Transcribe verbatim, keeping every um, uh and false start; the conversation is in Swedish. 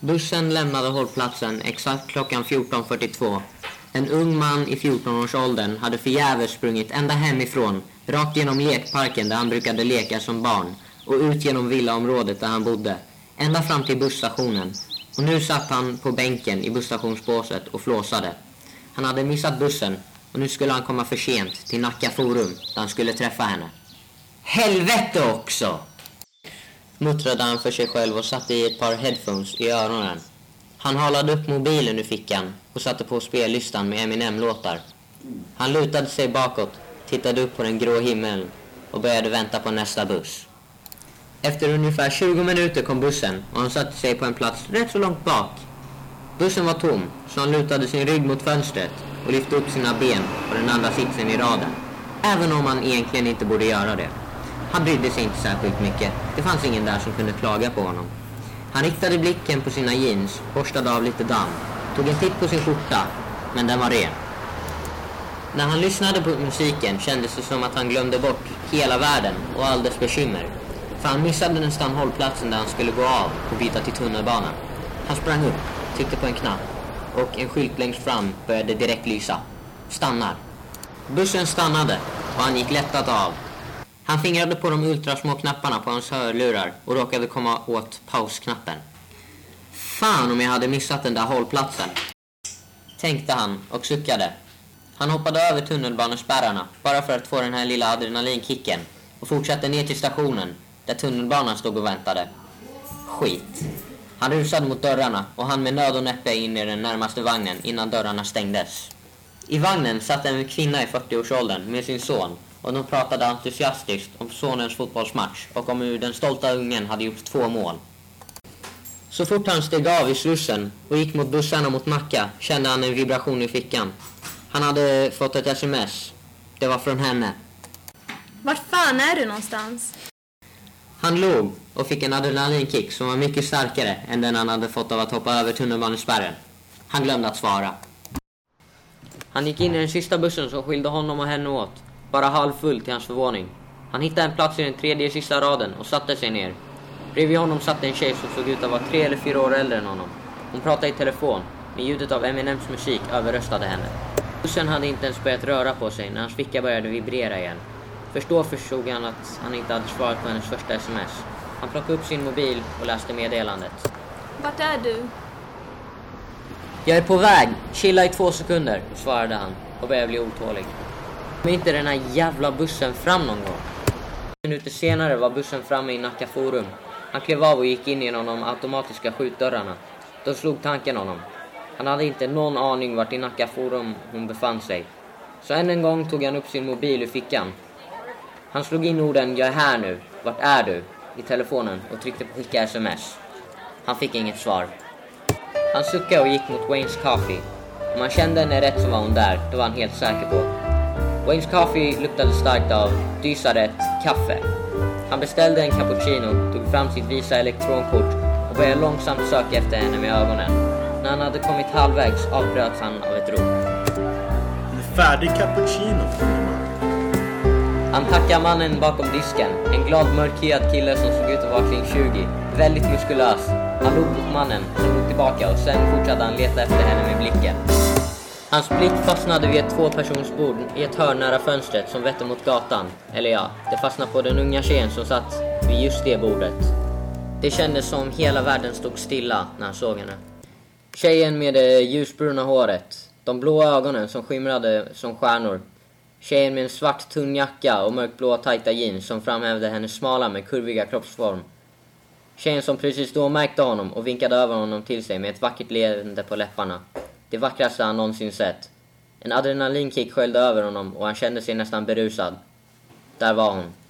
Bussen lämnade hållplatsen exakt klockan fjorton fyrtiotvå. En ung man i fjorton-årsåldern hade förgäves sprungit ända hemifrån, rakt genom lekparken där han brukade leka som barn och ut genom villaområdet där han bodde, ända fram till busstationen. Och nu satt han på bänken i busstationsbåset och flåsade. Han hade missat bussen och nu skulle han komma för sent till Nacka Forum där han skulle träffa henne. Helvete också! Muttrade han för sig själv och satte i ett par headphones i öronen. Han halade upp mobilen ur fickan och satte på spellistan med Eminem-låtar. Han lutade sig bakåt, tittade upp på den grå himmeln och började vänta på nästa buss. Efter ungefär tjugo minuter kom bussen och han satte sig på en plats rätt så långt bak. Bussen var tom, så han lutade sin rygg mot fönstret och lyfte upp sina ben på den andra sitsen i raden. Även om han egentligen inte borde göra det. Han brydde sig inte särskilt mycket. Det fanns ingen där som kunde klaga på honom. Han riktade blicken på sina jeans, borstade av lite damm, tog en titt på sin skjorta, men den var ren. När han lyssnade på musiken kändes det som att han glömde bort hela världen och all dess bekymmer. För han missade nästan hållplatsen där han skulle gå av och byta till tunnelbanan. Han sprang upp, tryckte på en knapp och en skylt längst fram började direkt lysa. Stannar. Bussen stannade och han gick lättat av. Han fingrade på de ultrasmå knapparna på hans hörlurar och råkade komma åt pausknappen. Fan om jag hade missat den där hållplatsen, tänkte han och suckade. Han hoppade över tunnelbanespärrarna bara för att få den här lilla adrenalinkicken och fortsatte ner till stationen där tunnelbanan stod och väntade. Skit. Han rusade mot dörrarna och han med nöd och näppe in i den närmaste vagnen innan dörrarna stängdes. I vagnen satt en kvinna i fyrtio-årsåldern med sin son och de pratade entusiastiskt om sonens fotbollsmatch och om hur den stolta ungen hade gjort två mål. Så fort han steg av i slussen och gick mot bussarna mot Nacka kände han en vibration i fickan. Han hade fått ett sms. Det var från henne. Vart fan är du någonstans? Han låg och fick en adrenalinkick som var mycket starkare än den han hade fått av att hoppa över tunnelbanespärren. Han glömde att svara. Han gick in i den sista bussen som skilde honom och henne åt. Bara halvfull till hans förvåning. Han hittade en plats i den tredje sista raden och satte sig ner. Bredvid honom satt en tjej som såg ut att vara tre eller fyra år äldre än honom. Hon pratade i telefon, men ljudet av Eminems musik överröstade henne. Bussen hade inte ens börjat röra på sig när hans ficka började vibrera igen. Först då förstod han att han inte hade svarat på hennes första sms. Han plockade upp sin mobil och läste meddelandet. Vart är du? Jag är på väg. Chilla i två sekunder, svarade han och började bli otålig. Men inte den här jävla bussen fram någon gång. Minuter senare var bussen framme i Nacka Forum. Han klev av och gick in genom de automatiska skjutdörrarna. Då slog tanken honom. Han hade inte någon aning vart i Nacka Forum hon befann sig. Så än en gång tog han upp sin mobil ur fickan. Han slog in orden "jag är här nu, vart är du?" i telefonen och tryckte på skicka sms. Han fick inget svar. Han suckade och gick mot Wayne's Coffee. Om han kände henne rätt så var hon där, det var han helt säker på. Wayne's Coffee luktade starkt av dysarätt kaffe. Han beställde en cappuccino, tog fram sitt Visa elektronkort och började långsamt söka efter henne med ögonen. När han hade kommit halvvägs avbröts han av ett rop. En färdig cappuccino. Han tackade mannen bakom disken, en glad mörkhyad kille som såg ut att vara kring tjugo, väldigt muskulös. Han log mot mannen, som log tillbaka och sen fortsatte han leta efter henne med blicken. Hans blick fastnade vid ett tvåpersonsbord i ett hörn nära fönstret som vette mot gatan. Eller ja, det fastnade på den unga tjejen som satt vid just det bordet. Det kändes som hela världen stod stilla när han såg henne. Tjejen med det ljusbruna håret, de blå ögonen som skimrade som stjärnor. Tjejen med en svart tunn jacka och mörkblå tajta jeans som framhävde hennes smala med kurviga kroppsform. Tjejen som precis då märkte honom och vinkade över honom till sig med ett vackert leende på läpparna. Det vackraste han någonsin sett. En adrenalinkick sköljde över honom och han kände sig nästan berusad. Där var hon.